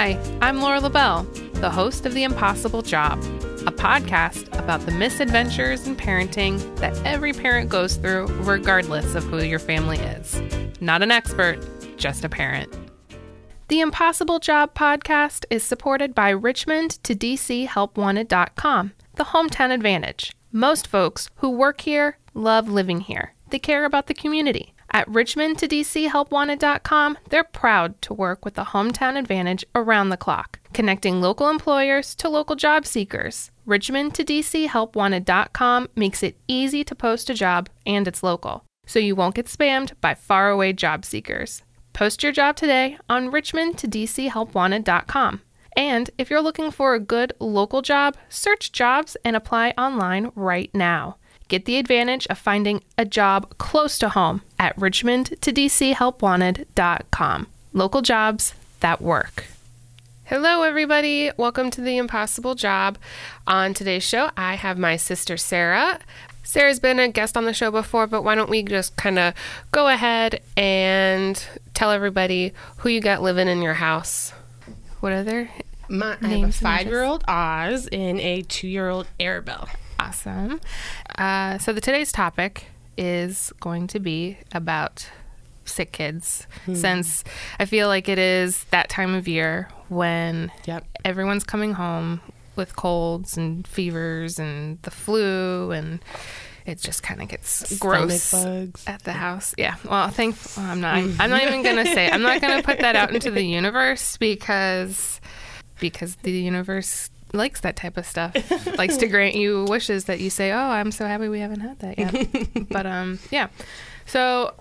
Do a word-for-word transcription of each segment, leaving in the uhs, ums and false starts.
Hi, I'm Laura LaBelle, the host of The Impossible Job, a podcast about the misadventures in parenting that every parent goes through regardless of who your family is. Not an expert, just a parent. The Impossible Job podcast is supported by Richmond to D C Help Wanted dot com, the hometown advantage. Most folks who work here love living here. They care about the community. At Richmond to D C Help Wanted dot com, they're proud to work with the hometown advantage around the clock, connecting local employers to local job seekers. Richmond to D C Help Wanted dot com makes it easy to post a job, and it's local, so you won't get spammed by faraway job seekers. Post your job today on Richmond to D C Help Wanted dot com. And if you're looking for a good local job, search jobs and apply online right now. Get the advantage of finding a job close to home at Richmond to D C Help Wanted dot com. Local jobs that work. Hello, everybody. Welcome to The Impossible Job. On today's show, I have my sister, Sarah. Sarah's been a guest on the show before, but why don't we just kind of go ahead and tell everybody who you got living in your house. What are their My, I names? have a five-year-old Oz and a two-year-old Arabelle. Awesome. Uh, so the today's topic is going to be about sick kids, hmm. since I feel like it is that time of year when yep. everyone's coming home with colds and fevers and the flu, and it just kind of gets gross bugs at the house. Yeah. Well, thank. Well, I'm not. I'm not even gonna say. I'm not gonna put that out into the universe because because the universe likes that type of stuff. Likes to grant you wishes that you say, "Oh, I'm so happy we haven't had that yet." But um, yeah. So,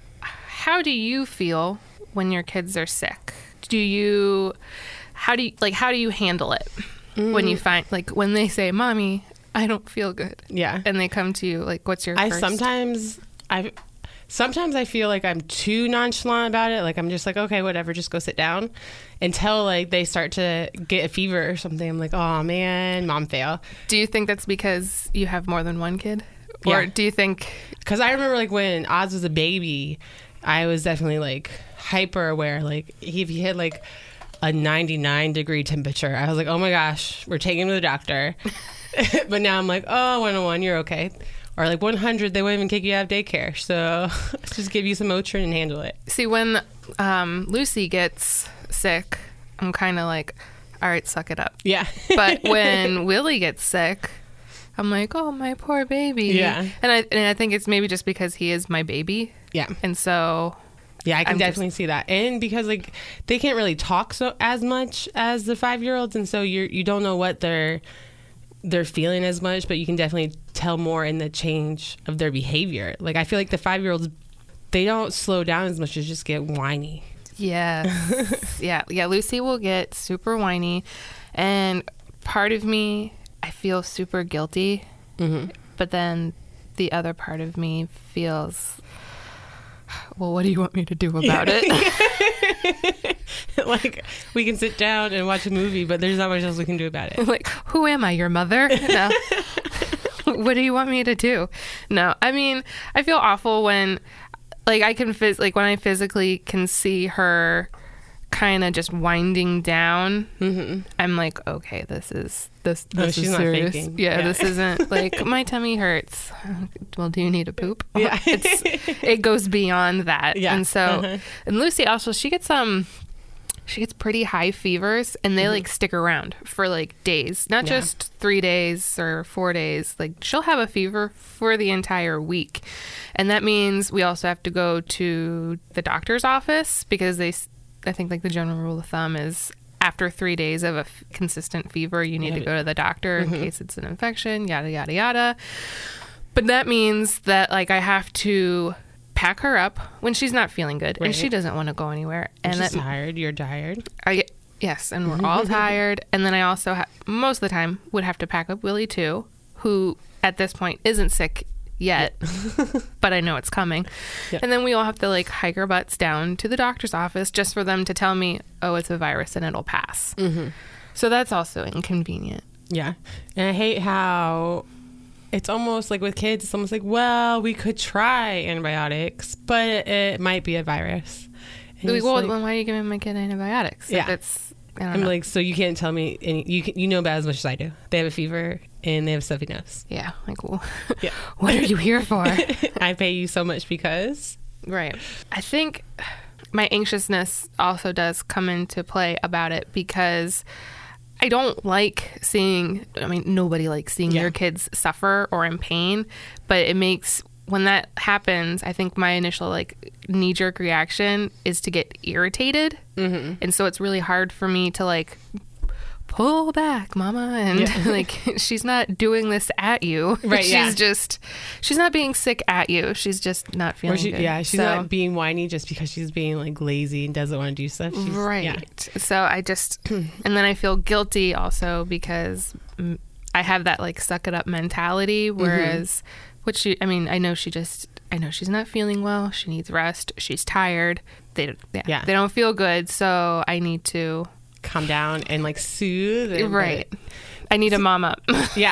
how do you feel when your kids are sick? Do you? How do you like? How do you handle it mm. when you find like when they say, "Mommy, I don't feel good." Yeah. And they come to you, like, what's your I first? sometimes, I sometimes I feel like I'm too nonchalant about it. Like, I'm just like, okay, whatever, just go sit down. Until, like, they start to get a fever or something. I'm like, oh, man, mom fail. Do you think that's because you have more than one kid? Or yeah. do you think... Because I remember, like, when Oz was a baby, I was definitely, like, hyper aware. Like, if he had, like, a ninety-nine degree temperature, I was like, oh, my gosh, we're taking him to the doctor. But now I'm like, oh, one oh one, you're okay. Or like one hundred, they won't even kick you out of daycare. So let's just give you some Motrin and handle it. See, when um, Lucy gets sick, I'm kind of like, all right, suck it up. Yeah. But when Willie gets sick, I'm like, oh, my poor baby. Yeah. And I and I think it's maybe just because he is my baby. Yeah. And so... Yeah, I can I'm definitely just, see that. And because like they can't really talk so as much as the five-year-olds. And so you you don't know what they're... they're feeling as much, but you can definitely tell more in the change of their behavior. Like, I feel like the five-year-olds, they don't slow down as much as just get whiny. Yeah. yeah. Yeah. Lucy will get super whiny. And part of me, I feel super guilty. Mm-hmm. But then the other part of me feels, well, what do you want me to do about it? Like, we can sit down and watch a movie, but there's not much else we can do about it. Like, who am I, your mother? No. What do you want me to do? No, I mean, I feel awful when, like, I can, phys- like, when I physically can see her kind of just winding down. Mm-hmm. I'm like, okay, this is, this, this oh, is she's serious. Not faking. Yeah, yeah, this isn't, like, my tummy hurts. Well, do you need a poop? Yeah. It's, it goes beyond that. Yeah. And so, uh-huh. and Lucy also, she gets, um, she gets pretty high fevers, and they, mm-hmm. like, stick around for, like, days. Not yeah. just three days or four days. Like, she'll have a fever for the entire week. And that means we also have to go to the doctor's office because they, I think, like, the general rule of thumb is after three days of a f- consistent fever, you need yeah. to go to the doctor mm-hmm. in case it's an infection, yada, yada, yada. But that means that, like, I have to... pack her up when she's not feeling good, right. and she doesn't want to go anywhere. And she's that, tired. You're tired. I get, yes, and we're all tired. And then I also ha- most of the time would have to pack up Willie too, who at this point isn't sick yet, but I know it's coming. Yep. And then we all have to like hike our butts down to the doctor's office just for them to tell me, oh, it's a virus and it'll pass. Mm-hmm. So that's also inconvenient. Yeah, and I hate how. It's almost like with kids, it's almost like, well, we could try antibiotics, but it, it might be a virus. Well, like, well, why are you giving my kid antibiotics? Yeah. If it's I don't I'm know. like, so you can't tell me any, you can, you know about as much as I do. They have a fever and they have stuffy nose. Yeah, like, well, Yeah. what are you here for? I pay you so much because. Right. I think my anxiousness also does come into play about it because I don't like seeing, I mean, nobody likes seeing Yeah. your kids suffer or in pain, but it makes, when that happens, I think my initial like knee jerk reaction is to get irritated. Mm-hmm. And so it's really hard for me to like pull back, mama. And Yeah. like, she's not doing this at you. Right, She's yeah. just, she's not being sick at you. She's just not feeling Or she, good. yeah, she's So- not being whiny just because she's being like lazy and doesn't want to do stuff. She's, Right. Yeah. So I just, and then I feel guilty also because mm, I have that like suck it up mentality. Whereas, which she, I mean, I know she just, I know she's not feeling well. She needs rest. She's tired. They, don't- yeah, Yeah. they don't feel good. So I need to, Calm down and like soothe. And, right. I need a mom up. Yeah.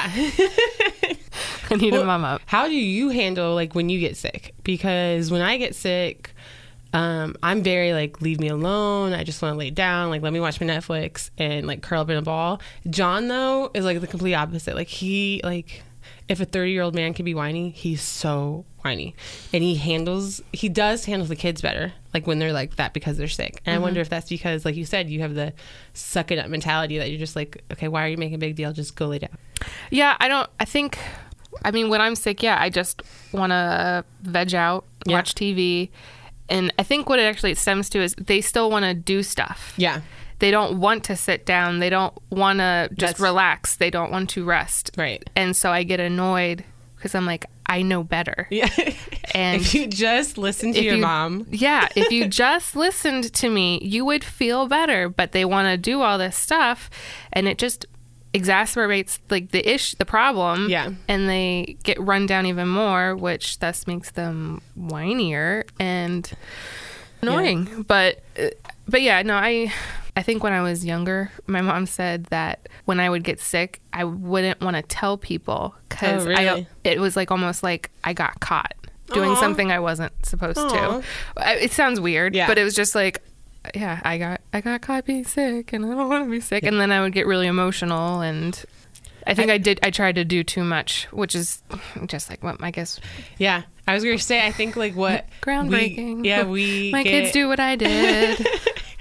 I need Well, a mom up. How do you handle like when you get sick? Because when I get sick, um, I'm very like, leave me alone. I just want to lay down. Like, let me watch my Netflix and like curl up in a ball. John though is like the complete opposite. Like he like, if a thirty year old man can be whiny, he's so whiny, and he handles he does handle the kids better. Like when they're like that because they're sick. And I wonder if that's because, like you said, you have the suck it up mentality that you're just like, okay, why are you making a big deal? Just go lay down. Yeah, I don't, I think, I mean, when I'm sick, yeah, I just want to veg out, Yeah. watch T V. And I think what it actually stems to is they still want to do stuff. Yeah. They don't want to sit down. They don't want to just That's- relax. They don't want to rest. Right. And so I get annoyed because I'm like, I know better. Yeah. And if you just listen to if your you- mom. Yeah, if you just listened to me, you would feel better. But they want to do all this stuff, and it just exacerbates like the ish, the problem. Yeah. and they get run down even more, which thus makes them whinier and annoying. But, uh, but yeah, no, I. I think when I was younger, my mom said that when I would get sick, I wouldn't want to tell people because Oh, really? it was like almost like I got caught doing Aw. something I wasn't supposed Aw. to. I- It sounds weird, Yeah. but it was just like, yeah, I got I got caught being sick, and I don't want to be sick. And then I would get really emotional, and I think I, did. I tried to do too much, which is just like what I guess Yeah. I was going to say, I think like what. groundbreaking. We, yeah, we. my get, kids do what I did.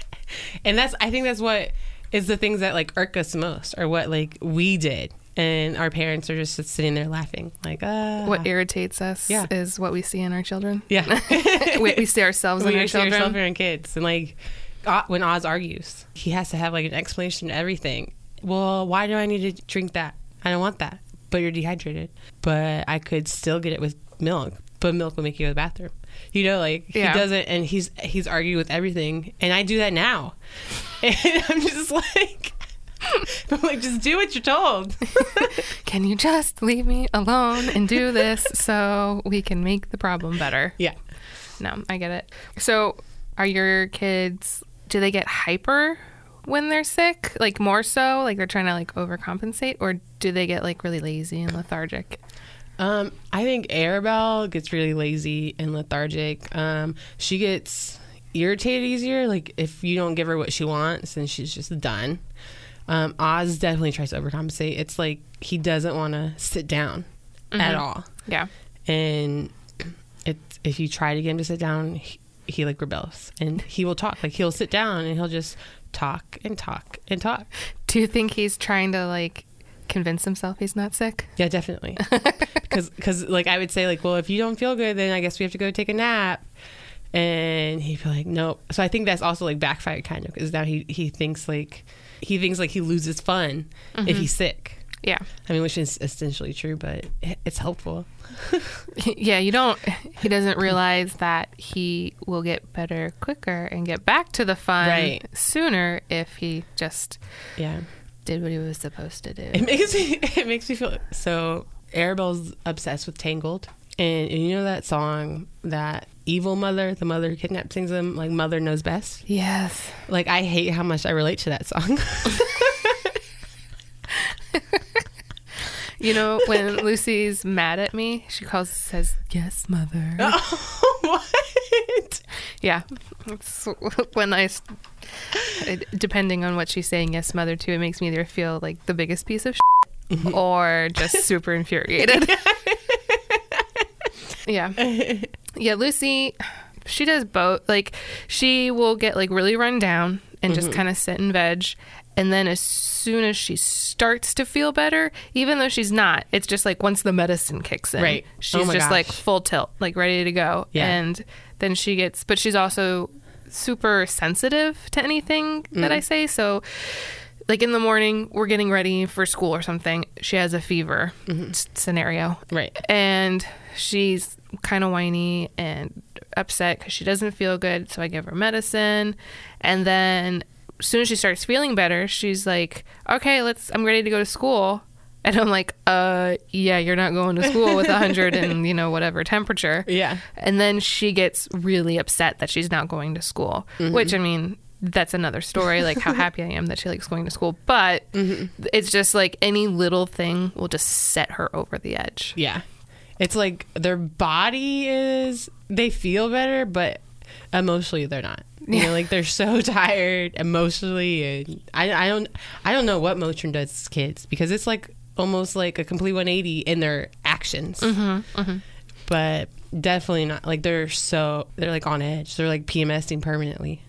And that's, I think that's what is the things that like irk us most, or what like we did. And our parents are just sitting there laughing, like, ah. What irritates us Yeah. is what we see in our children. Yeah. we, we see ourselves in we our see ourselves children. in our kids. And like, O- when Oz argues, he has to have like an explanation to everything. Well, why do I need to drink that? I don't want that. But you're dehydrated. But I could still get it with milk. But milk will make you go to the bathroom. You know, like Yeah. he doesn't, and he's he's argued with everything, and I do that now. And I'm just like, I'm like, just do what you're told. Can you just leave me alone and do this so we can make the problem better? Yeah. No, I get it. So, are your kids, do they get hyper when they're sick? Like more so? Like they're trying to like overcompensate? Or do they get like really lazy and lethargic? Um, I think Arabelle gets really lazy and lethargic. Um, she gets irritated easier. Like if you don't give her what she wants, then she's just done. Um, Oz definitely tries to overcompensate. It's like he doesn't want to sit down at all. Yeah. And it, if you try to get him to sit down, he, he like rebels, and he will talk. Like he'll sit down and he'll just talk and talk and talk. Do you think he's trying to like convince himself he's not sick? Yeah, definitely. Because, cause, like, I would say, like, well, if you don't feel good, then I guess we have to go take a nap. And he'd be like, nope. So I think that's also, like, backfired kind of, because now he, he thinks, like, he thinks, like, he loses fun Mm-hmm. if he's sick. Yeah. I mean, which is essentially true, but it, it's helpful. Yeah, you don't, he doesn't realize that he will get better quicker and get back to the fun Right. sooner if he just Yeah. did what he was supposed to do. It makes me, it makes me feel, so Arabelle's obsessed with Tangled. And, and you know that song that Evil Mother, the mother who kidnapped, sings them, like, Mother Knows Best? Yes. Like, I hate how much I relate to that song. You know, when Lucy's mad at me, she calls, says, yes, mother. Oh, what? Yeah. It's when I, It, depending on what she's saying yes mother to, it makes me either feel like the biggest piece of shit or just super infuriated. Yeah. Yeah, Lucy, she does both. Like, she will get like really run down and just mm-hmm. kind of sit and veg. And then as soon as she starts to feel better, even though she's not, it's just like once the medicine kicks in, right. she's oh just gosh. like full tilt, like ready to go. Yeah. And then she gets, but she's also super sensitive to anything mm. that I say. So like in the morning, we're getting ready for school or something. She has a fever mm-hmm. s- scenario. Right. And she's kind of whiny and upset because she doesn't feel good. So I give her medicine. And then as soon as she starts feeling better, she's like, okay, let's, I'm ready to go to school. And I'm like, uh, yeah, you're not going to school with a hundred and, you know, whatever temperature. Yeah. And then she gets really upset that she's not going to school, mm-hmm. which, I mean, that's another story, like how happy I am that she likes going to school. But mm-hmm. it's just like any little thing will just set her over the edge. Yeah. It's like their body is, they feel better, but emotionally they're not. You know, like they're so tired emotionally, and I, I don't, I don't know what Motrin does to kids, because it's like almost like a complete one eighty in their actions. Mm-hmm, mm-hmm. But definitely not. Like they're so, they're like on edge. They're like PMSing permanently.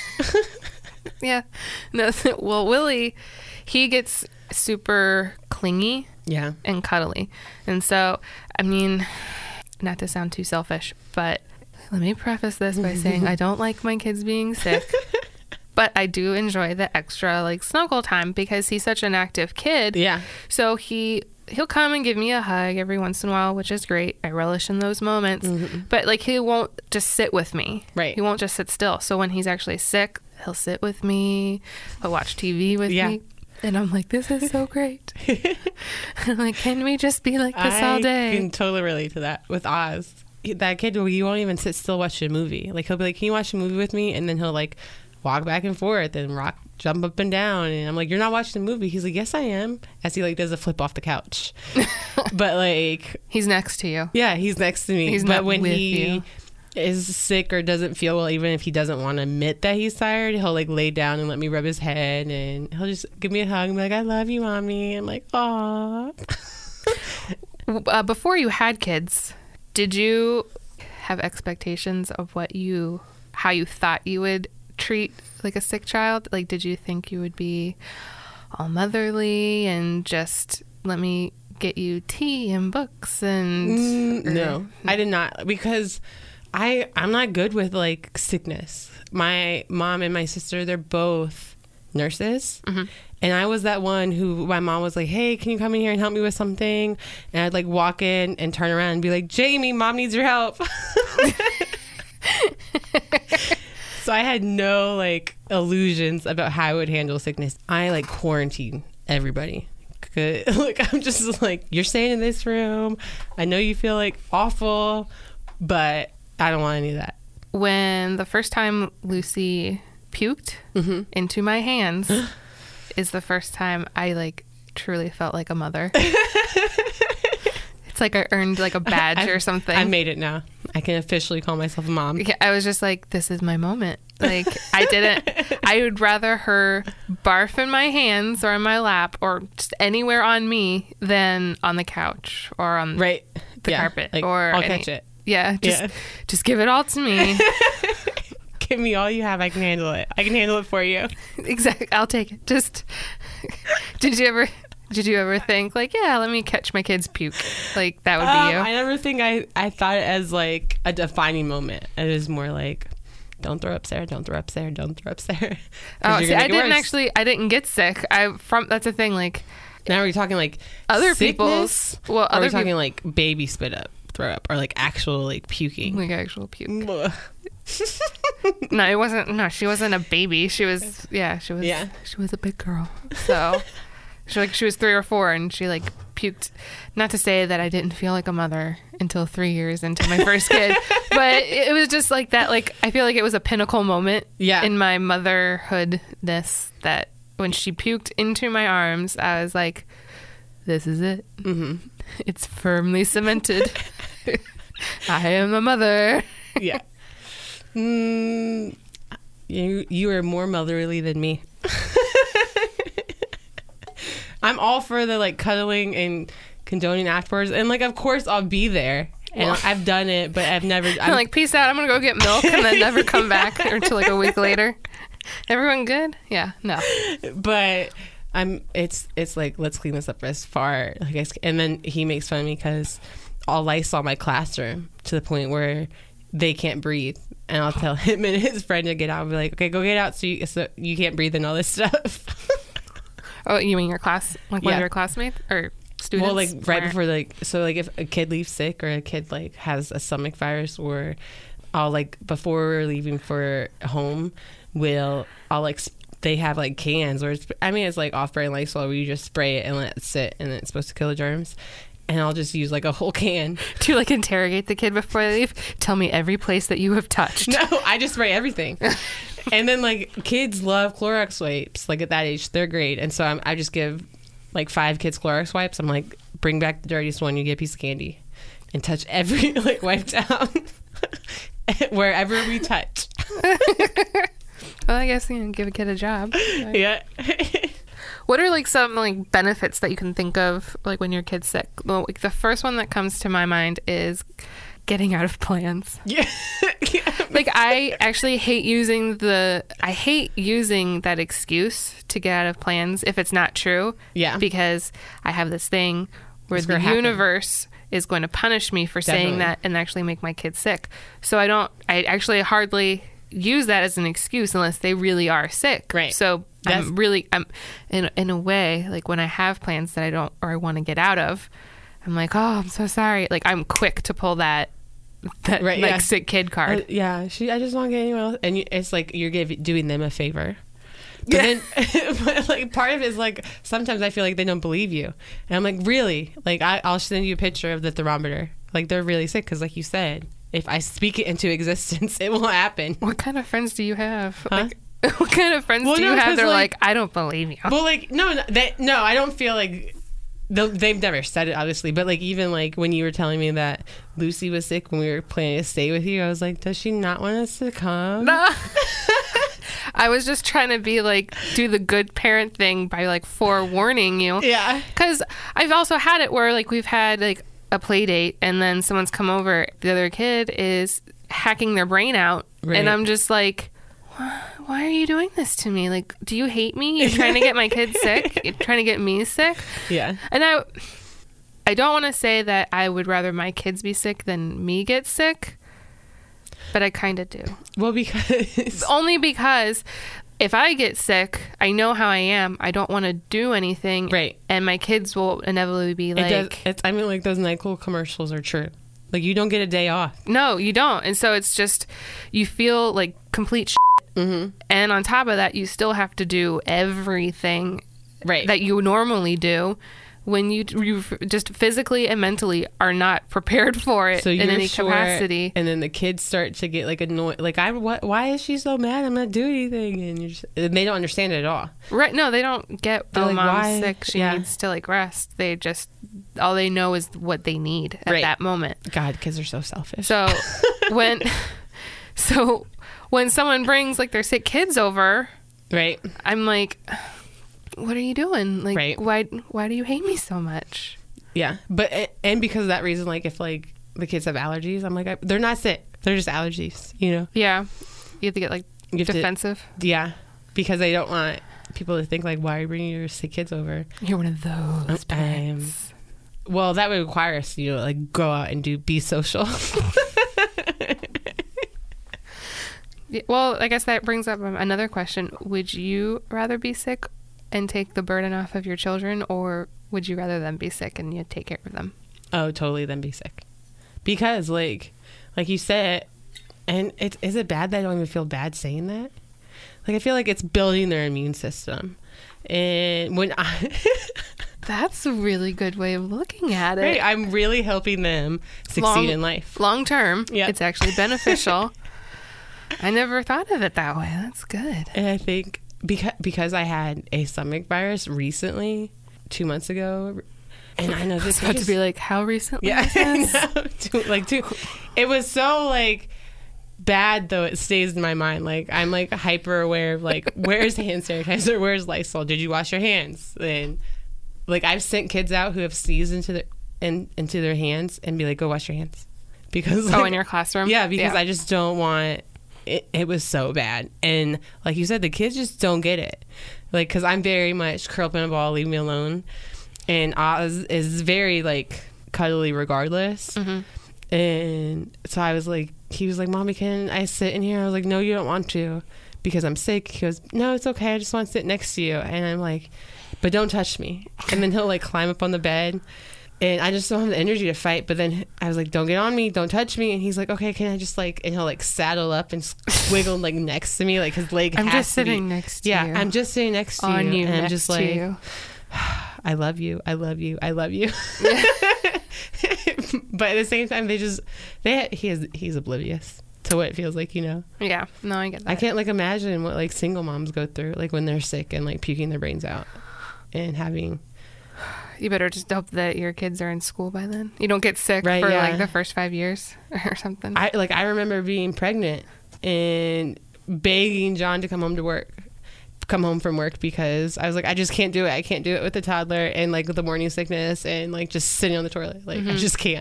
Yeah. No. Well, Willie, he gets super clingy. Yeah. And cuddly, and so I mean, not to sound too selfish, but let me preface this by saying I don't like my kids being sick, but I do enjoy the extra like snuggle time because he's such an active kid. Yeah. So he he'll come and give me a hug every once in a while, which is great. I relish in those moments. Mm-hmm. But like he won't just sit with me. Right. He won't just sit still. So when he's actually sick, he'll sit with me. He'll watch T V with yeah. me. And I'm like, this is so great. I'm like, can we just be like this I all day? I can totally relate to that with Oz. That kid, he won't even sit still watching a movie. Like he'll be like, can you watch a movie with me? And then he'll like walk back and forth and rock, jump up and down. And I'm like, you're not watching the movie. He's like, yes, I am. As he like does a flip off the couch. But like, he's next to you. Yeah, he's next to me. He's but not when with he you. is sick or doesn't feel well, even if he doesn't want to admit that he's tired, he'll like lay down and let me rub his head, and he'll just give me a hug and be like, I love you, mommy. I'm like, aw. Uh, before you had kids, did you have expectations of what you, how you thought you would treat like a sick child? Like, did you think you would be all motherly and just let me get you tea and books and mm, or, no, I did not, because I I'm not good with like sickness. My mom and my sister, they're both nurses. Mm-hmm. And I was that one who my mom was like, hey, can you come in here and help me with something? And I'd like walk in and turn around and be like, Jamie, mom needs your help. So I had no like illusions about how I would handle sickness. I like quarantine everybody. Like I'm just like, you're staying in this room. I know you feel like awful, but I don't want any of that. When the first time Lucy puked mm-hmm. into my hands is the first time I like truly felt like a mother. It's like I earned like a badge I, or something. I made it now. I can officially call myself a mom. Yeah, I was just like, this is my moment. Like I didn't, I would rather her barf in my hands or in my lap or just anywhere on me than on the couch or on right. the yeah. carpet. Like, or I'll any, catch it. Yeah just, yeah. just give it all to me. Give me all you have. I can handle it. I can handle it for you. Exactly. I'll take it. Just, did you ever... Did you ever think like, yeah, let me catch my kid's puke? Like that would be um, you? I never think I, I thought it as like a defining moment. It was more like, don't throw up, Sarah. Don't throw up, Sarah. Don't throw up, Sarah. Oh, see, I didn't actually, I didn't get sick. I from that's the thing. Like now we're talking like other sickness, people's. Well, or other we're talking people, like baby spit up, throw up, or like actual like puking. Like actual puke. No, it wasn't. No, she wasn't a baby. She was. Yeah, she was. Yeah. She was a big girl. So. She like she was three or four and she like puked. Not to say that I didn't feel like a mother until three years into my first kid, but it was just like that. Like I feel like it was a pinnacle moment yeah. in my motherhoodness that when she puked into my arms, I was like, "This is it. Mm-hmm. It's firmly cemented. I am a mother." Yeah. Mm, You you are more motherly than me. I'm all for the like cuddling and condoning afterwards, and like of course I'll be there. And well, I've done it, but I've never. I'm like, peace out. I'm gonna go get milk, and then never come back until like a week later. Everyone good? Yeah, no. But I'm. It's it's like let's clean this up as far. Like, I, and then he makes fun of me because I'll Lysol my classroom to the point where they can't breathe, and I'll tell him and his friend to get out. I'll be like, okay, go get out, so you so you can't breathe and all this stuff. Oh, you mean your class, like one yeah. of your classmates or students? Well, like right or? before, like so, like if a kid leaves sick or a kid like has a stomach virus, or I'll like before we're leaving for home, will I'll like they have like cans or it's, I mean it's like off-brand Lysol where you just spray it and let it sit, and it's supposed to kill the germs. And I'll just use like a whole can. Do you like interrogate the kid before they leave? Tell me every place that you have touched. No, I just spray everything. And then like kids love Clorox wipes. Like at that age, they're great. And so I'm, I just give like five kids Clorox wipes. I'm like, bring back the dirtiest one. You get a piece of candy and touch every like wipe down wherever we touch. Well, I guess you know, give a kid a job. Right? Yeah. What are like some like benefits that you can think of like when your kid's sick? Well, like, the first one that comes to my mind is getting out of plans. Yeah. Yeah. Like I actually hate using the I hate using that excuse to get out of plans if it's not true. Yeah. Because I have this thing where it's the universe is going to punish me for Definitely. saying that and actually make my kid sick. So I don't I actually hardly use that as an excuse unless they really are sick. Right. So That's, I'm really, I'm in in a way, like when I have plans that I don't or I want to get out of, I'm like, oh, I'm so sorry. Like I'm quick to pull that, that right, like yeah. sick kid card. Uh, yeah, she. I just want to get anyone else, and you, it's like you're give, doing them a favor. But yeah. then, but like part of it is like sometimes I feel like they don't believe you, and I'm like, really? Like I, I'll send you a picture of the thermometer. Like they're really sick because, like you said, if I speak it into existence, it will happen. What kind of friends do you have? Huh? Like, what kind of friends well, do no, you have? They're like, like, I don't believe you. Well, like, no, no, they, no I don't feel like they've never said it, obviously. But like, even like when you were telling me that Lucy was sick when we were planning to stay with you, I was like, does she not want us to come? No. I was just trying to be like, do the good parent thing by like forewarning you. Yeah. Because I've also had it where like we've had like a play date and then someone's come over. The other kid is hacking their brain out. Right. And I'm just like, why are you doing this to me? Like, do you hate me? You're trying to get my kid sick? You're trying to get me sick? Yeah. And I, I don't want to say that I would rather my kids be sick than me get sick, but I kind of do. Well, because... Only because if I get sick, I know how I am. I don't want to do anything. Right. And my kids will inevitably be like... It does, it's, I mean, like, those NyQuil commercials are true. Like, you don't get a day off. No, you don't. And so it's just, you feel like complete shit. Mm-hmm. And on top of that, you still have to do everything right. that you normally do when you, you just physically and mentally are not prepared for it so in any sure, capacity. And then the kids start to get like annoyed. Like, I, what, why is she so mad? I'm not doing anything. And, you're just, and they don't understand it at all. Right. No, they don't get, They're oh, like, mom's why? sick. She yeah. needs to like rest. They just, all they know is what they need at right. that moment. God, kids are so selfish. So when, so when someone brings like their sick kids over, right, I'm like, what are you doing? Like, right. why, why do you hate me so much? Yeah. But, and because of that reason, like if like the kids have allergies, I'm like, I, they're not sick. They're just allergies, you know? Yeah. You have to get like you have defensive. To, yeah. Because they don't want people to think like, why are you bringing your sick kids over? You're one of those parents. Um, well, that would require us, you know, like go out and do, be social. Yeah, well, I guess that brings up another question. Would you rather be sick and take the burden off of your children, or would you rather them be sick and you take care of them? Oh, totally, them be sick. Because, like, like you said, and it, is it bad that I don't even feel bad saying that? Like, I feel like it's building their immune system. And when I... That's a really good way of looking at it. Right, I'm really helping them succeed long, in life. Long term, yeah. It's actually beneficial. I never thought of it that way. That's good. And I think because because I had a stomach virus recently, two months ago, and I know this I was about just, to be like, how recently? Yeah, no, two, like two. It was so like bad though it stays in my mind. Like I'm like hyper aware of like where's hand sanitizer, where's Lysol, did you wash your hands? And like I've sent kids out who have sneezed into the in, into their hands and be like, go wash your hands, because like, oh, in your classroom. Yeah, because yeah. I just don't want it. It was so bad, and like you said, the kids just don't get it. Like because I'm very much curl up in a ball, leave me alone, and Oz is very like cuddly regardless. Mm-hmm. And so I was like, he was like, Mommy, can I sit in here? I was like, no, you don't want to because I'm sick. He goes, no, it's okay. I just want to sit next to you. And I'm like, but don't touch me. And then he'll like climb up on the bed, and I just don't have the energy to fight. But then I was like, don't get on me. Don't touch me. And he's like, okay, can I just like, and he'll like saddle up and wiggle like next to me. Like his leg I'm has just to sitting be, next to yeah, you. Yeah, I'm just sitting next to on you. you. And next I'm just to like, you. I love you. I love you. I love you. But at the same time, they just they he is he's oblivious to what it feels like, you know. Yeah, no, I get that. I can't like imagine what like single moms go through, like when they're sick and like puking their brains out and having. You better just hope that your kids are in school by then. You don't get sick right, for yeah. like the first five years or something. I like I remember being pregnant and begging John to come home to work. come home from work because I was like, I just can't do it. I can't do it with the toddler and like with the morning sickness and like just sitting on the toilet. Like, mm-hmm. I just can't.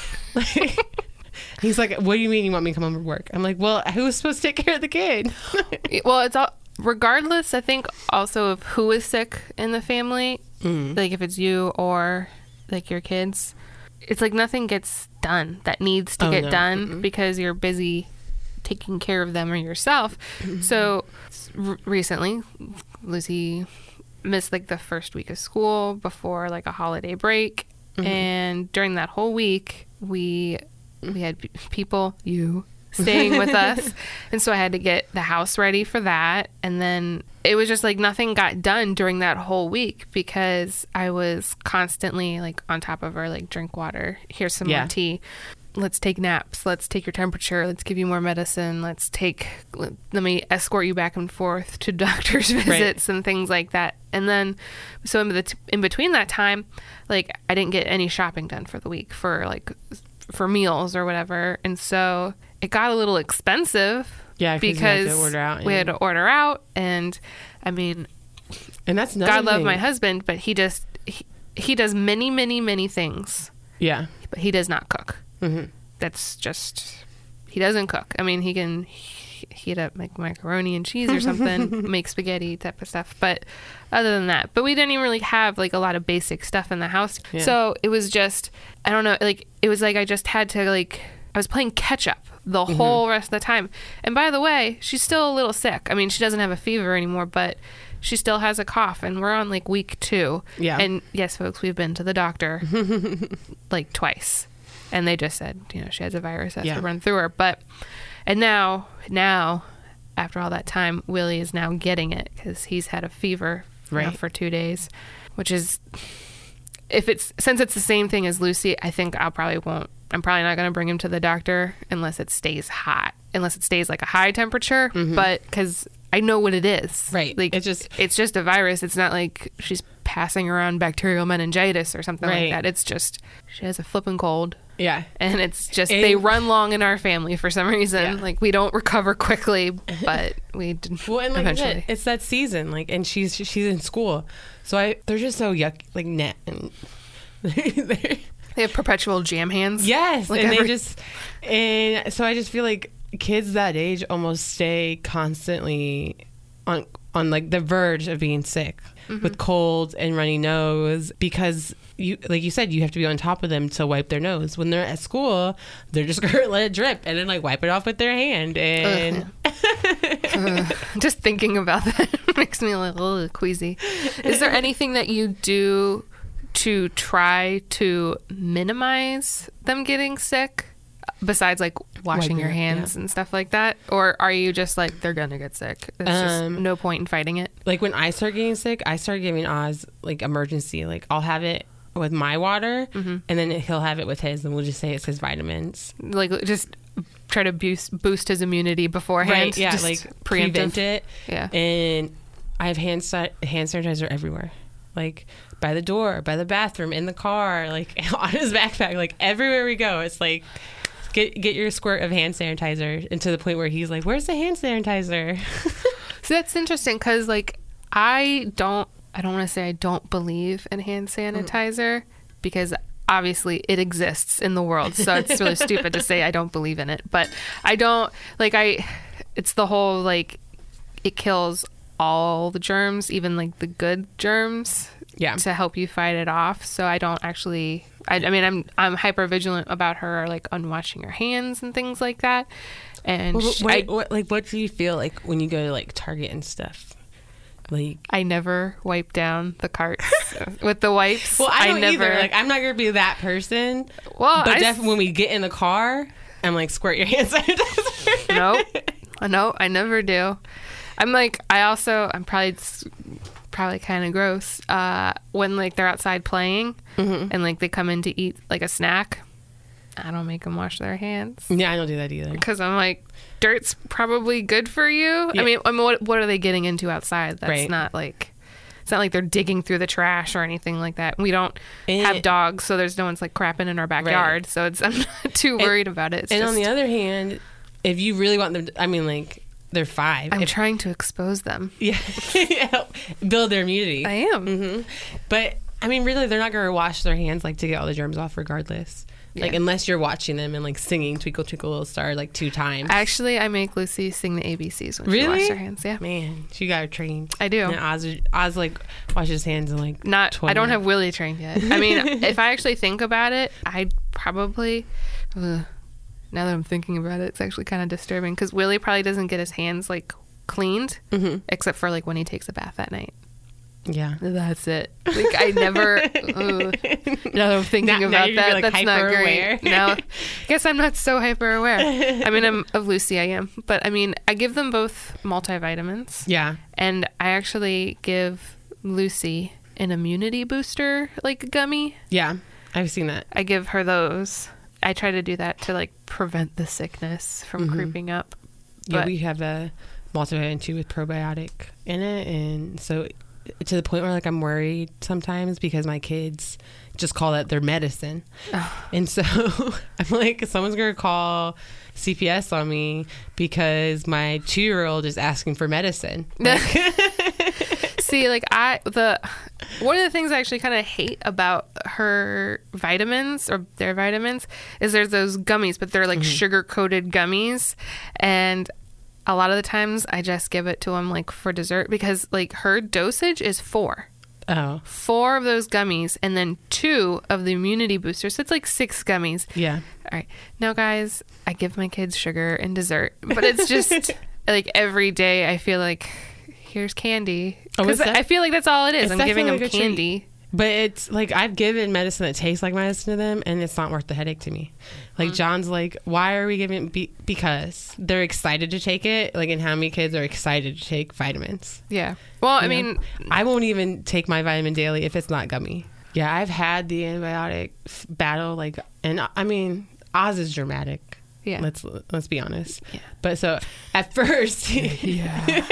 Like, he's like, what do you mean you want me to come home from work? I'm like, well, who's supposed to take care of the kid? Well, it's all, regardless, I think also of who is sick in the family, mm. like if it's you or like your kids, it's like nothing gets done that needs to oh, get no. done mm-mm. because you're busy taking care of them or yourself. Mm-hmm. So r- recently, Lucy missed like the first week of school before like a holiday break. Mm-hmm. And during that whole week, we we had p- people, you, staying with us. And so I had to get the house ready for that. And then it was just like nothing got done during that whole week because I was constantly like on top of her, like drink water, here's some yeah. more tea. Let's take naps. Let's take your temperature. Let's give you more medicine. Let's take, let, let me escort you back and forth to doctor's visits right. and things like that. And then, so in, the t- in between that time, like I didn't get any shopping done for the week for like, for meals or whatever. And so it got a little expensive. Yeah, because you had to order out, we had to order out. And I mean, and that's God love my husband, but he just, he, he does many, many, many things. Yeah. But he does not cook. Mm-hmm. That's just, he doesn't cook. I mean, he can heat up like macaroni and cheese or something, make spaghetti type of stuff. But other than that, but we didn't even really have like a lot of basic stuff in the house. Yeah. So it was just, I don't know, like it was like I just had to like, I was playing catch up the mm-hmm. whole rest of the time. And by the way, she's still a little sick. I mean, she doesn't have a fever anymore, but she still has a cough and we're on like week two. Yeah. And yes, folks, we've been to the doctor like twice. And they just said, you know, she has a virus that's yeah. to run through her. But, and now, now, after all that time, Willie is now getting it because he's had a fever right. now for two days, which is, if it's, since it's the same thing as Lucy, I think I'll probably won't, I'm probably not going to bring him to the doctor unless it stays hot, unless it stays like a high temperature, mm-hmm. but because I know what it is. Right. Like, it's just, it's just a virus. It's not like she's passing around bacterial meningitis or something right. like that. It's just, she has a flipping cold. Yeah. And it's just, and they run long in our family for some reason. Yeah. Like, we don't recover quickly, but we did well, and like eventually. That, it's that season, like, and she's she's in school. So I, they're just so yuck, like, net. And they have perpetual jam hands. Yes. Like and every- they just, and so I just feel like kids that age almost stay constantly on, on like, the verge of being sick. Mm-hmm. With colds and runny nose because you like you said you have to be on top of them to wipe their nose. When they're at school, they're just gonna let it drip and then like wipe it off with their hand and uh, just thinking about that makes me a little queasy. Is there anything that you do to try to minimize them getting sick besides like washing your hands yeah. and stuff like that? Or are you just like, they're gonna get sick, it's um, just no point in fighting it? Like when I start getting sick, I start giving Oz like emergency, like I'll have it with my water mm-hmm. and then he'll have it with his and we'll just say it's his vitamins, like just try to boost boost his immunity beforehand. Right, yeah, just like preemptive. Prevent it. Yeah. And I have hand hand sanitizer everywhere, like by the door, by the bathroom, in the car, like on his backpack, like everywhere we go. It's like get get your squirt of hand sanitizer, and to the point where he's like, "Where's the hand sanitizer?" So that's interesting because, like, I don't, I don't want to say I don't believe in hand sanitizer mm. because obviously it exists in the world. So it's really stupid to say I don't believe in it. But I don't, like, I, it's the whole, like, it kills all the germs, even, like, the good germs. Yeah. To help you fight it off. So I don't actually, I, I mean, I'm I'm hyper vigilant about her, like, unwashing her hands and things like that. And well, she, wait, I, what, like, what do you feel like when you go to, like, Target and stuff? Like, I never wipe down the carts with the wipes. Well, I don't I never, either. Like, I'm not gonna be that person. Well, but I, definitely when we get in the car, I'm like, squirt your hand sanitizer. Nope. No, I never do. I'm like, I also, I'm probably probably kind of gross uh, when, like, they're outside playing mm-hmm. and, like, they come in to eat, like, a snack. I don't make them wash their hands. Yeah, I don't do that either. Because I'm like, dirt's probably good for you. Yeah. I mean, I mean what, what are they getting into outside? That's right. not like, it's not like they're digging through the trash or anything like that. We don't and have dogs, so there's no one's, like, crapping in our backyard. Right. So it's I'm not too worried and, about it. It's and just, on the other hand, if you really want them to, I mean, like, they're five. I'm if, trying to expose them. Yeah. Build their immunity. I am. Mm-hmm. But, I mean, really, they're not going to wash their hands, like, to get all the germs off regardless. Yeah. Like, unless you're watching them and, like, singing Twinkle Twinkle Little Star, like, two times. Actually, I make Lucy sing the A B Cs when really? she washes her hands. Yeah. Man, she got her trained. I do. And Oz, Oz like, washes his hands in, like, Not, twenty I don't have Willie trained yet. I mean, if I actually think about it, I'd probably... Ugh, now that I'm thinking about it, it's actually kind of disturbing. Because Willie probably doesn't get his hands, like, cleaned. Mm-hmm. Except for, like, when he takes a bath at night. Yeah. That's it. Like, I never... uh, now that I'm thinking now, about now that, like that's not aware. great. Now, I guess I'm not so hyper aware. I mean, I'm, of Lucy, I am. But, I mean, I give them both multivitamins. Yeah. And I actually give Lucy an immunity booster, like, gummy. Yeah. I've seen that. I give her those. I try to do that to, like, prevent the sickness from mm-hmm. creeping up. Yeah, but, we have a multivitamin too with probiotic in it. And so... to the point where, like, I'm worried sometimes because my kids just call that their medicine. Oh. And so I'm like, someone's going to call C P S on me because my two-year-old is asking for medicine. Like, see, like, I, the, one of the things I actually kind of hate about her vitamins or their vitamins is there's those gummies, but they're like mm-hmm. sugar-coated gummies. And a lot of the times I just give it to them, like, for dessert because, like, her dosage is four. Oh. Four of those gummies and then two of the immunity boosters. So it's like six gummies. Yeah. All right. Now, guys, I give my kids sugar and dessert, but it's just like every day I feel like here's candy. Oh, is that? I feel like that's all it is. It's I'm giving them like candy. Treat. But it's like I've given medicine that tastes like medicine to them, and it's not worth the headache to me. Like mm-hmm. John's like, why are we giving? Be- because they're excited to take it. Like, and how many kids are excited to take vitamins? Yeah. Well, you I know? mean, I won't even take my vitamin daily if it's not gummy. Yeah, I've had the antibiotic battle. Like, and I mean, Oz is dramatic. Yeah. Let's let's be honest. Yeah. But so at first, yeah.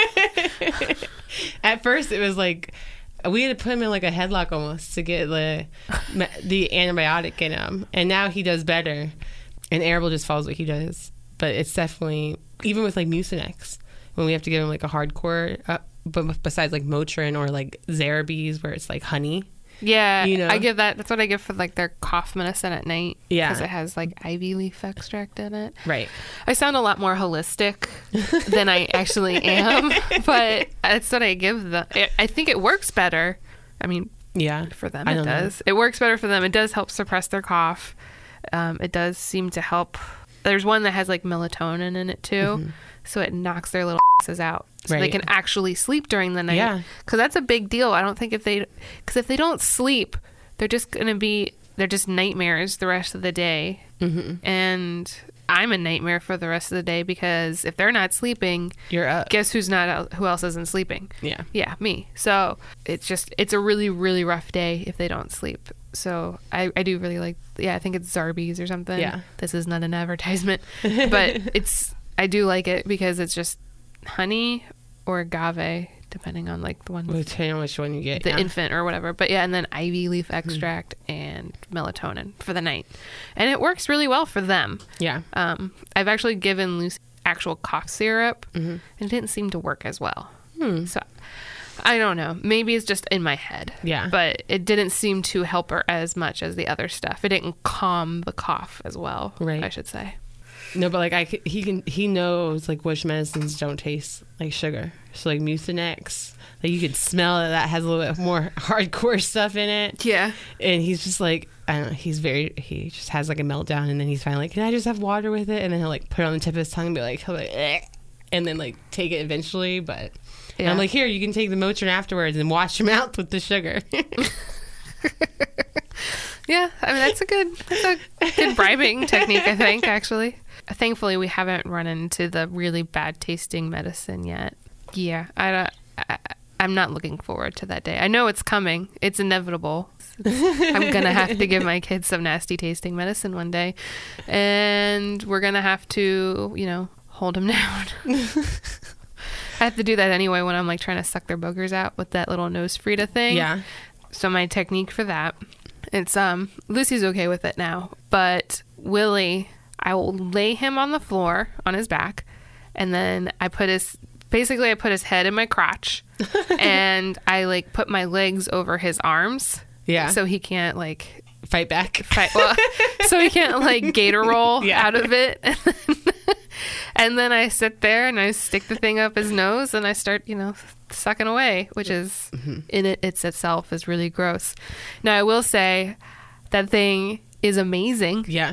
At first it was like. We had to put him in like a headlock almost to get the the antibiotic in him. And now he does better. And Arable just follows what he does. But it's definitely, even with like Mucinex, when we have to give him like a hardcore, uh, but besides like Motrin or like Zarabes where it's like honey. Yeah, you know? I give that. That's what I give for like their cough medicine at night. Yeah, because it has like ivy leaf extract in it. Right. I sound a lot more holistic than I actually am, but that's what I give them. I think it works better. I mean, yeah, for them it does. Know. It works better for them. It does help suppress their cough. Um, it does seem to help. There's one that has like melatonin in it too, mm-hmm. so it knocks their little asses out. So right. they can actually sleep during the night. Yeah. Because that's a big deal. I don't think if they... Because if they don't sleep, they're just going to be... They're just nightmares the rest of the day. Mm-hmm. And I'm a nightmare for the rest of the day because if they're not sleeping... You're up. Guess who's not... Who else isn't sleeping? Yeah. Yeah, me. So it's just... It's a really, really rough day if they don't sleep. So I, I do really like... Yeah, I think it's Zarbee's or something. Yeah. This is not an advertisement. But it's... I do like it because it's just... honey or agave depending on like the one, depending on which one you get, the yeah. infant or whatever. But yeah, and then ivy leaf extract mm. and melatonin for the night, and it works really well for them. Yeah. Um, I've actually given Lucy actual cough syrup, mm-hmm. and it didn't seem to work as well. Hmm. So I don't know. Maybe it's just in my head. Yeah. But it didn't seem to help her as much as the other stuff. It didn't calm the cough as well. Right. I should say. No, but like I, he can, he knows like which medicines don't taste like sugar. So like Mucinex, like you could smell that that has a little bit more hardcore stuff in it. Yeah. And he's just like, I don't know. He's very, he just has like a meltdown, and then he's finally like, can I just have water with it? And then he'll like put it on the tip of his tongue and be like, he'll be like, eh, and then like take it eventually, but. Yeah. I'm like, here, you can take the Motrin afterwards and wash your mouth with the sugar. Yeah, I mean, that's a good, that's a good bribing technique, I think, actually. Thankfully, we haven't run into the really bad tasting medicine yet. Yeah, I don't, I, I'm not looking forward to that day. I know it's coming. It's inevitable. I'm going to have to give my kids some nasty tasting medicine one day. And we're going to have to, you know, hold them down. I have to do that anyway when I'm like trying to suck their boogers out with that little nose Frida thing. Yeah. So my technique for that, it's um Lucy's okay with it now, but Willie, I will lay him on the floor on his back, and then I put his basically I put his head in my crotch, and I like put my legs over his arms. Yeah. So he can't like fight back. Fight well, so he can't like gator roll yeah. out of it. And then I sit there and I stick the thing up his nose and I start, you know, sucking away, which is mm-hmm. in it it's itself is really gross. Now I will say that thing is amazing. Yeah.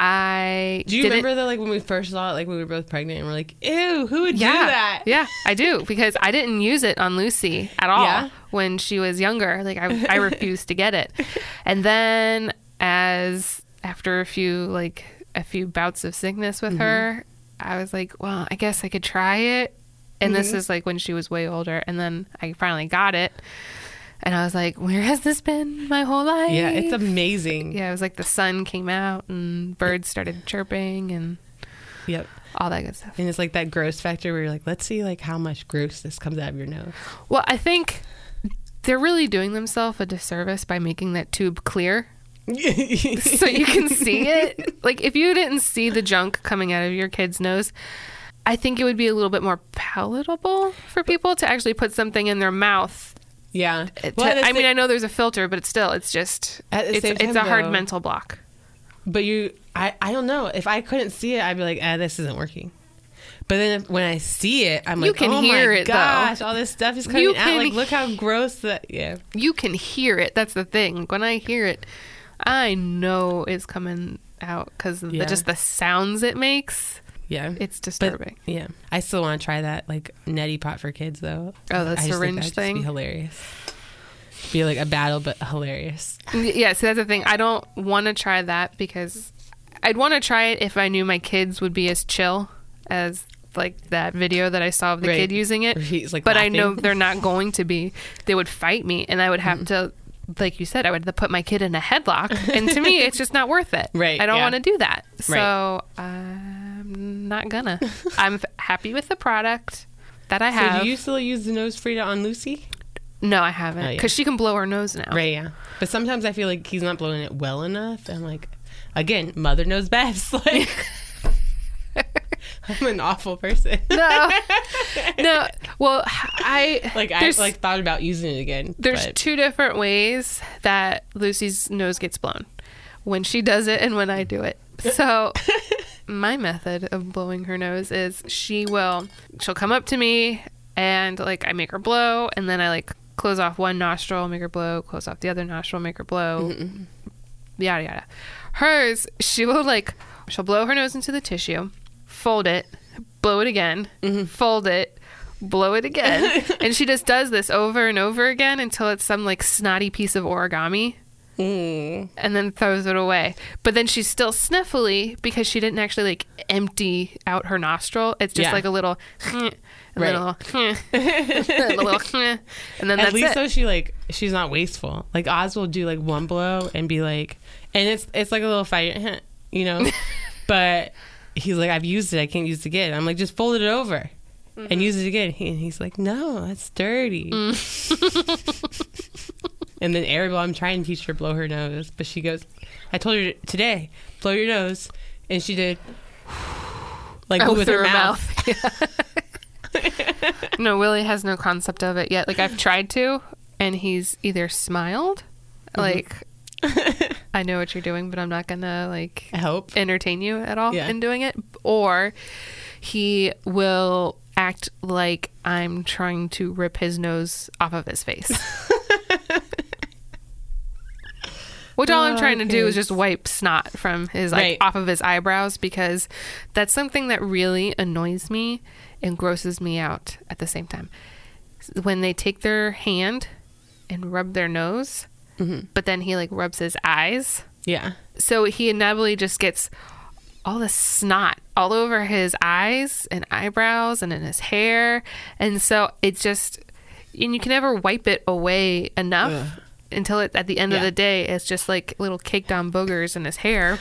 I do you remember that like when we first saw it, like we were both pregnant and we're like, ew, who would yeah, do that? Yeah, I do, because I didn't use it on Lucy at all yeah. when she was younger. Like I, I refused to get it. And then as after a few like a few bouts of sickness with mm-hmm. her, I was like, well, I guess I could try it. And mm-hmm. this is like when she was way older. And then I finally got it. And I was like, where has this been my whole life? Yeah, it's amazing. Yeah, it was like the sun came out and birds started chirping and yep, all that good stuff. And it's like that gross factor where you're like, let's see like how much grossness comes out of your nose. Well, I think they're really doing themselves a disservice by making that tube clear. So you can see it. Like if you didn't see the junk coming out of your kid's nose, I think it would be a little bit more palatable for people to actually put something in their mouth. Yeah. To, well, I mean, I know there's a filter, but it's still, it's just, it's, it's time, a hard though, mental block. But you, I, I don't know. If I couldn't see it, I'd be like, ah, this isn't working. But then if, when I see it, I'm you like, can oh hear my it, gosh, though. all this stuff is coming you out. Like, look how gross that, yeah. You can hear it. That's the thing. When I hear it, I know it's coming out because of yeah. the, just the sounds it makes. Yeah. It's disturbing. But, yeah. I still want to try that, like, neti pot for kids, though. Oh, the I syringe just think thing? Be hilarious. Be like a battle, but hilarious. Yeah, so that's the thing. I don't want to try that because I'd want to try it if I knew my kids would be as chill as like that video that I saw of the right. kid using it. He's like but laughing. I know they're not going to be. They would fight me, and I would have mm. to, like you said, I would have to put my kid in a headlock. And to me, it's just not worth it. Right. I don't yeah. want to do that. So right. I'm not gonna. I'm happy with the product that I have. So do you still use the nose Frida on Lucy? No, I haven't. Because oh, yeah. she can blow her nose now. Right, yeah. But sometimes I feel like he's not blowing it well enough. I'm like, again, mother knows best. Like, I'm an awful person. No. No. Well, I... Like, I like thought about using it again. There's but. two different ways that Lucy's nose gets blown. When she does it and when I do it. So... my method of blowing her nose is she will... She'll come up to me and, like, I make her blow, and then I, like... close off one nostril, make her blow, close off the other nostril, make her blow, mm-hmm. yada yada. Hers, she will like, she'll blow her nose into the tissue, fold it, blow it again, mm-hmm. fold it, blow it again. And she just does this over and over again until it's some like snotty piece of origami. Mm. And then throws it away. But then she's still sniffly because she didn't actually like empty out her nostril. It's just yeah. like a little and right. then a little, a little and then at that's least it. though she like she's not wasteful. Like Oz will do like one blow and be like, and it's it's like a little fight, you know. But he's like, I've used it, I can't use it again. I'm like, just fold it over. mm-hmm. and use it again. He, and he's like, no, that's dirty. Mm. And then Arabelle, I'm trying to teach her to blow her nose, but she goes, I told her today, blow your nose. And she did, like, oh, with her, her mouth. mouth. Yeah. No, Willie has no concept of it yet. Like, I've tried to, and he's either smiled, mm-hmm. like, I know what you're doing, but I'm not gonna, like, I hope. entertain you at all yeah. in doing it. Or he will act like I'm trying to rip his nose off of his face. Which all oh, I'm trying to do is just wipe snot from his, like, right. off of his eyebrows, because that's something that really annoys me and grosses me out at the same time. When they take their hand and rub their nose, mm-hmm. but then he, like, rubs his eyes. Yeah. So he inevitably just gets all the snot all over his eyes and eyebrows and in his hair. And so it's just, and you can never wipe it away enough. Ugh. Until it, at the end yeah. of the day, it's just like little caked on boogers in his hair.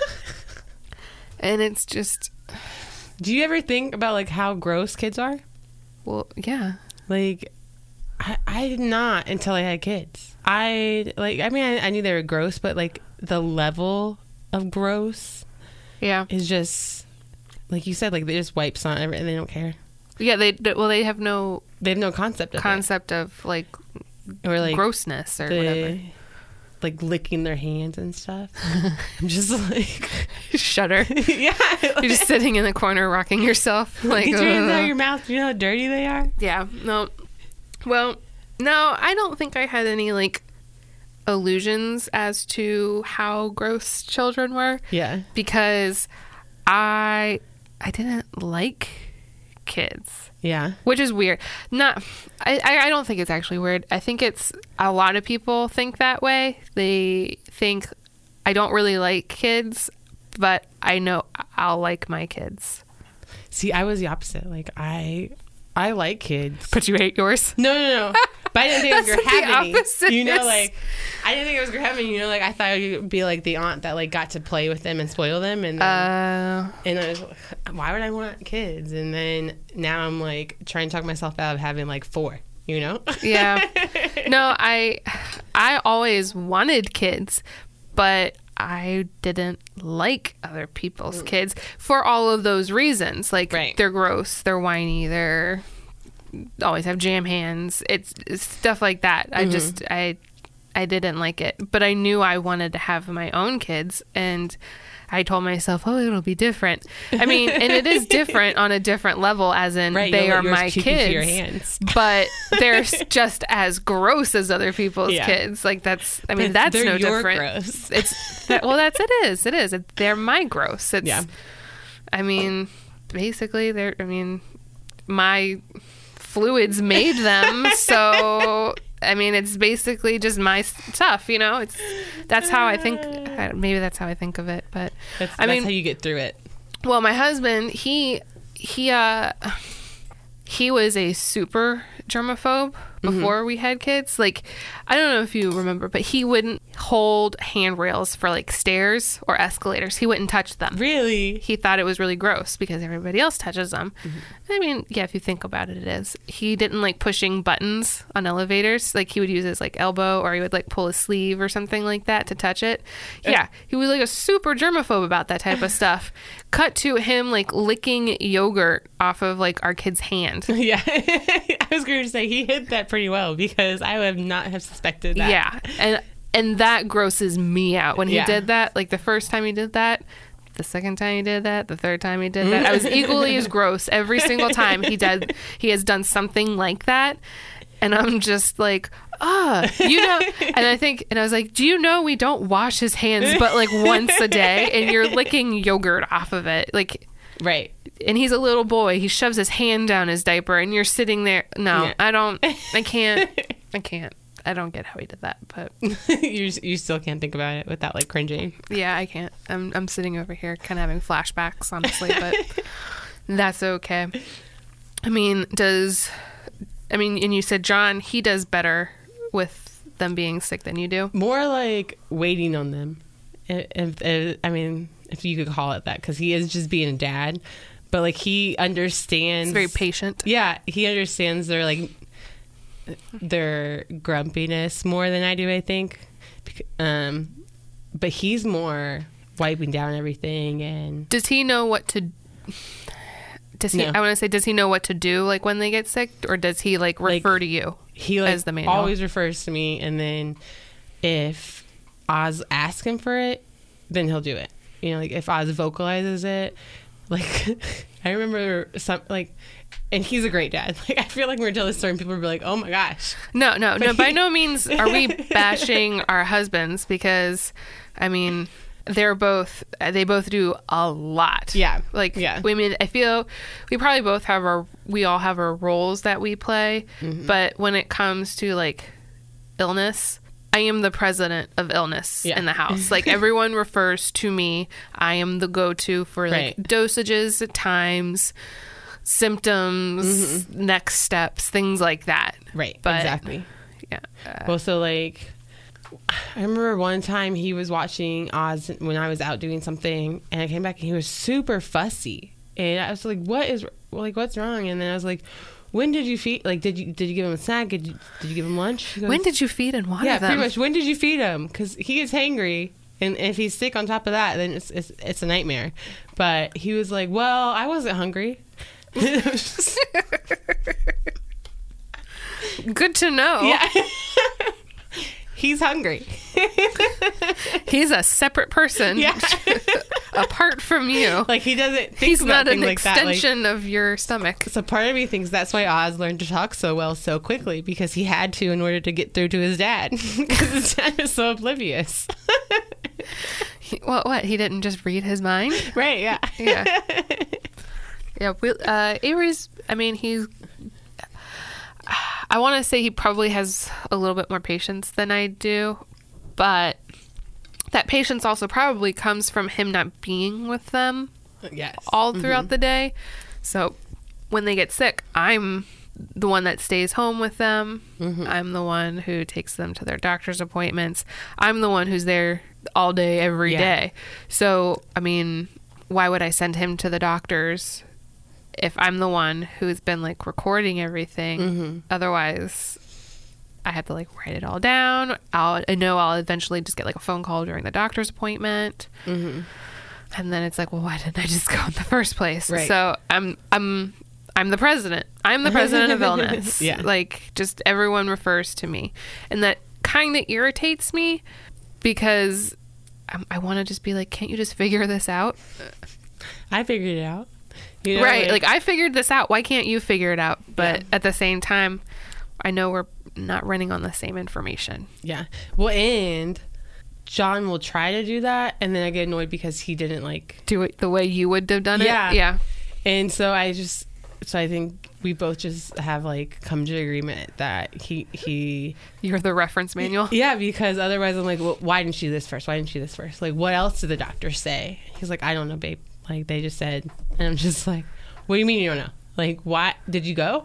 And it's just... Do you ever think about, like, how gross kids are? Well, yeah. Like, I, I did not until I had kids. I, like, I mean, I, I knew they were gross, but, like, the level of gross yeah, is just, like you said, like, they just wipe on everything and they don't care. Yeah, they, well, they have no... They have no concept of Concept it. of, like... Or like grossness or the, whatever, like licking their hands and stuff. I'm just like shudder. Yeah, you're just sitting in the corner rocking yourself. Like, get your hands out of your mouth. Do you know how dirty they are? Yeah. No. Well, no, I don't think I had any like illusions as to how gross children were. Yeah. Because I I didn't like kids. Yeah. Which is weird. Not, I, I don't think it's actually weird. I think it's, a lot of people think that way. They think, I don't really like kids, but I know I'll like my kids. See, I was the opposite. Like, I, I like kids. But you hate yours? No, no, no. But I didn't think it was your having. Opposite. You know, like, I didn't think it was your having. You know, like, I thought it would be like the aunt that, like, got to play with them and spoil them. And then, uh, and I was like, why would I want kids? And then now I'm, like, trying to talk myself out of having, like, four, you know? Yeah. No, I, I always wanted kids, but I didn't like other people's kids for all of those reasons. Like, right. They're gross, they're whiny, they're... always have jam hands. It's, it's stuff like that. Mm-hmm. I just I I didn't like it, but I knew I wanted to have my own kids, and I told myself, oh, it'll be different. I mean, and it is different on a different level, as in right, they are my kids, your hands. But they're just as gross as other people's yeah. kids. Like that's I mean but that's no your different. Gross. It's that, well that's it is it is it, they're my gross. It's yeah. I mean basically they're I mean my fluids made them, so I mean it's basically just my stuff, you know. It's that's how I think. Maybe that's how I think of it, but that's, I mean that's how you get through it. Well, my husband, he he uh he was a super germaphobe before mm-hmm. we had kids. Like, I don't know if you remember, but he wouldn't hold handrails for like stairs or escalators. He wouldn't touch them. Really? He thought it was really gross because everybody else touches them. Mm-hmm. I mean, yeah, if you think about it, it is. He didn't like pushing buttons on elevators. Like, he would use his like elbow, or he would like pull his sleeve or something like that to touch it. Yeah, he was like a super germaphobe about that type of stuff. Cut to him like licking yogurt off of like our kid's hand. Yeah. I was going to say he hid that pretty well, because I would not have suspected that. Yeah. And and that grosses me out when he yeah. did that. Like the first time he did that, the second time he did that, the third time he did that, I was equally as gross every single time he did he has done something like that. And I'm just like, ah, oh, you know, and I think, and I was like, do you know we don't wash his hands but like once a day, and you're licking yogurt off of it? Like, right. And he's a little boy. He shoves his hand down his diaper, and you're sitting there. No, yeah. I don't, I can't, I can't. I don't get how he did that, but you you still can't think about it without like cringing. Yeah, I can't. I'm I'm sitting over here kind of having flashbacks, honestly, but that's okay. I mean, does I mean, and you said John, he does better with them being sick than you do? More like waiting on them. If, if, I mean, if you could call it that, because he is just being a dad. but like he understands. He's very patient. Yeah, he understands their like their grumpiness more than I do, I think. Um, but he's more wiping down everything. And does he know what to? Does he? No. I want to say, does he know what to do like when they get sick, or does he like refer Like, to you? He like as the manual? always refers to me, and then if Oz asks him for it, then he'll do it. You know, like if Oz vocalizes it, like I remember some like. And he's a great dad. Like I feel like when we're telling this story, and people will be like, "Oh my gosh!" No, no, no. By no means are we bashing our husbands, because, I mean, they're both they both do a lot. Yeah, like yeah. I mean, I feel we probably both have our we all have our roles that we play, Mm-hmm. but when it comes to like illness, I am the president of illness Yeah. in the house. Like everyone refers to me. I am the go-to for like Right. dosages, times, symptoms, Mm-hmm. next steps, things like that. Right. But- exactly. Yeah. Uh, Well, so like, I remember one time he was watching Oz when I was out doing something, and I came back and he was super fussy, and I was like, "What is like what's wrong?" And then I was like, "When did you feed? Like, did you did you give him a snack? Did you, did you give him lunch?" He goes, when did you feed and water yeah, them? pretty much. When did you feed him? Because he gets hangry, and if he's sick on top of that, then it's it's it's a nightmare. But he was like, "Well, I wasn't hungry." It was just- Good to know. yeah. He's hungry. He's a separate person Yeah. apart from you. Like he doesn't think He's about not an things like that. Like, extension of your stomach. so part of me thinks that's why Oz learned to talk so well so quickly, because he had to in order to get through to his dad, because his dad is so oblivious. He, well, what? He didn't just read his mind? Right, yeah. Yeah. Yeah. We, uh, Avery's, I mean, he's, I want to say he probably has a little bit more patience than I do, but that patience also probably comes from him not being with them Yes. all throughout the day. So when they get sick, I'm the one that stays home with them. Mm-hmm. I'm the one who takes them to their doctor's appointments. I'm the one who's there all day, every Yeah. day. So, I mean, why would I send him to the doctors if I'm the one who's been like recording everything? Mm-hmm. Otherwise, I have to like write it all down. I'll, I know I'll eventually just get like a phone call during the doctor's appointment. Mm-hmm. And then it's like, well, why didn't I just go in the first place? Right. So I'm, I'm, I'm the president. I'm the president of illness. Yeah. Like just everyone refers to me, and that kind of irritates me because I'm, I want to just be like, can't you just figure this out? I figured it out. You know, Right. Like, I figured this out. Why can't you figure it out? But Yeah. at the same time, I know we're not running on the same information. yeah. Well, and John will try to do that, and then I get annoyed because he didn't like. Do it the way you would have done Yeah. it. Yeah. And so I just, so I think we both just have like come to agreement that he he. You're the reference manual. Yeah, because otherwise I'm like, well, why didn't you do this first? Why didn't you do this first? Like, what else did the doctor say? He's like, I don't know, babe. Like, they just said, and I'm just like, what do you mean you don't know? Like, why did you go?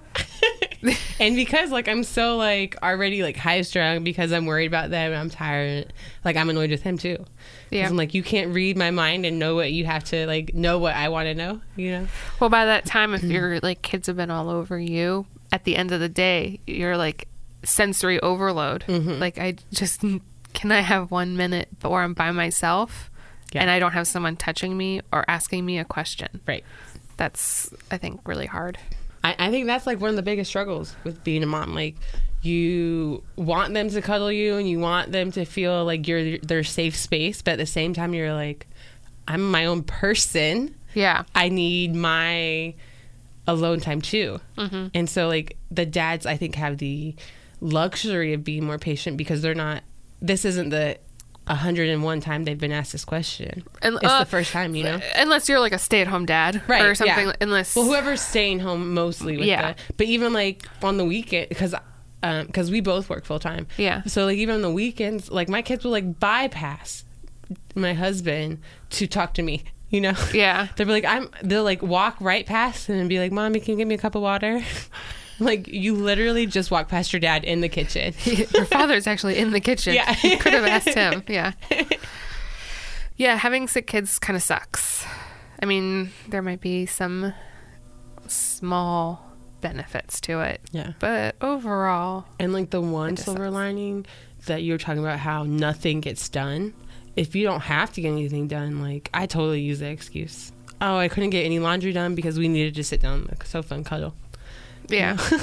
And because like I'm so like already like high strung because I'm worried about them and I'm tired, like I'm annoyed with him too. Yeah. Yeah, I'm like, you can't read my mind and know what you have to like know what I want to know. You know. Well, by that time, if your like kids have been all over you, at the end of the day, you're like sensory overload. Mm-hmm. Like, I just, can I have one minute where I'm by myself Yeah. and I don't have someone touching me or asking me a question? Right. That's, I think, really hard. I, I think that's like one of the biggest struggles with being a mom. Like, you want them to cuddle you and you want them to feel like you're their safe space, but at the same time you're like, I'm my own person. Yeah. I need my alone time too. Mm-hmm. And so like the dads, I think, have the luxury of being more patient because they're not, this isn't the one hundred and one time they've been asked this question. And, It's uh, the first time, you know? Unless you're like a stay-at-home dad, Right, or something. yeah. Unless, Well, whoever's staying home mostly with Yeah. the, but even like on the weekend, because um, cause we both work full time. Yeah. So like even on the weekends, like my kids will like bypass my husband to talk to me, you know? yeah, They'll be like, I'm, they'll like walk right past him and be like, Mommy, can you give me a cup of water? Like, you literally just walk past your dad in the kitchen. your father's actually in the kitchen. Yeah. You could have asked him. Yeah. Yeah, having sick kids kind of sucks. I mean, there might be some small benefits to it. Yeah. But overall. And like the one silver sucks. lining that you were talking about, how nothing gets done. If you don't have to get anything done, like I totally use that excuse. Oh, I couldn't get any laundry done because we needed to sit down on the sofa and cuddle. Yeah. You know?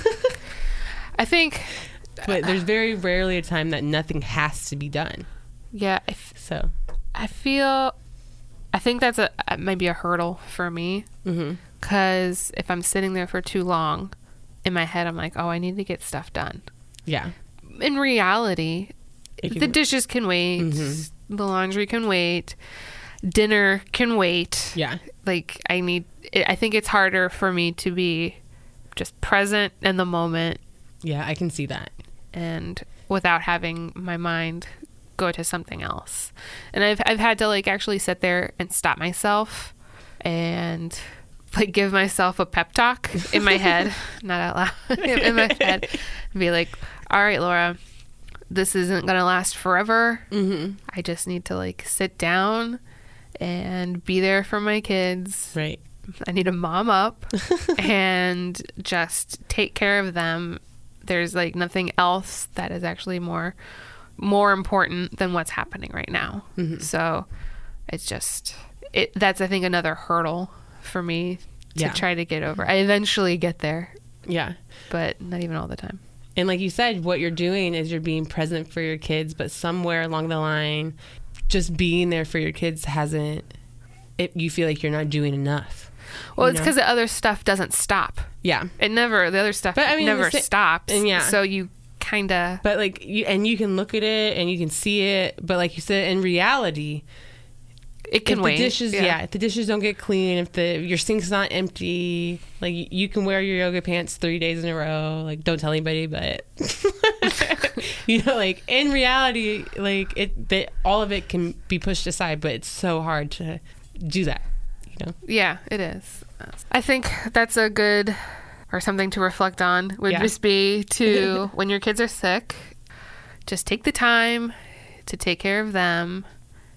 I think. But there's very rarely a time that nothing has to be done. Yeah. I f- so. I feel. I think that's a maybe a hurdle for me. Because mm-hmm. if I'm sitting there for too long, in my head, I'm like, oh, I need to get stuff done. Yeah. In reality, can, the dishes can wait. Mm-hmm. The laundry can wait. Dinner can wait. Yeah. Like, I need, I think it's harder for me to be just present in the moment. Yeah, I can see that. And without having my mind go to something else. And I've I've had to like actually sit there and stop myself and like give myself a pep talk in my head, not out loud, in my head, and be like, all right, Laura, this isn't going to last forever. Mm-hmm. I just need to like sit down and be there for my kids. Right. I need to mom up and just take care of them. There's like nothing else that is actually more more important than what's happening right now. Mm-hmm. So it's just it that's I think another hurdle for me to yeah. try to get over. I eventually get there. Yeah. But not even all the time. And like you said, what you're doing is you're being present for your kids, but somewhere along the line, just being there for your kids hasn't it you feel like you're not doing enough. Well, it's because the other stuff doesn't stop. Yeah. It never, the other stuff but, I mean, never sa- stops. And yeah. So you kind of. But like, you, and you can look at it and you can see it. But like you said, in reality, it can if wait. The dishes, yeah. yeah. If the dishes don't get clean, if the your sink's not empty, like you, you can wear your yoga pants three days in a row. Like, don't tell anybody, but you know, like in reality, like it, that all of it can be pushed aside. But it's so hard to do that. You know? Yeah, it is. I think that's a good or something to reflect on would yeah. just be to when your kids are sick, just take the time to take care of them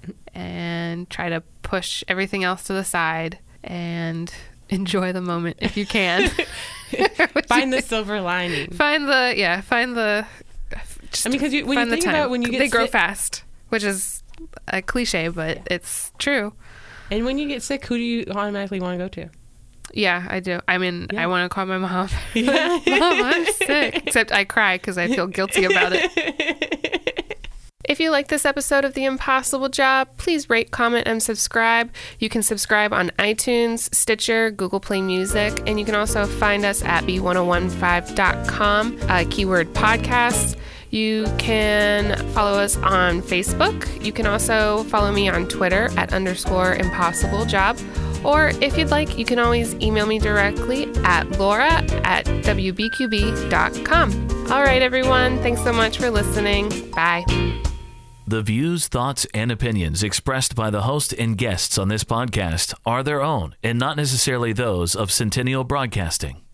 and try to push everything else to the side and enjoy the moment if you can. Find the silver lining. Find the yeah. Find the. I mean, because when you think about when you get they grow sick, fast, which is a cliche, but yeah. it's true. And when you get sick, who do you automatically want to go to? Yeah, I do. I mean, yeah. I want to call my mom. Mom, I'm sick. Except I cry because I feel guilty about it. If you like this episode of The Impossible Job, please rate, comment, and subscribe. You can subscribe on iTunes, Stitcher, Google Play Music, and you can also find us at b one oh one five dot com, uh, keyword podcasts. You can follow us on Facebook. You can also follow me on Twitter at underscore impossible job. Or if you'd like, you can always email me directly at laura at w b q b dot com. All right, everyone. Thanks so much for listening. Bye. The views, thoughts, and opinions expressed by the host and guests on this podcast are their own and not necessarily those of Centennial Broadcasting.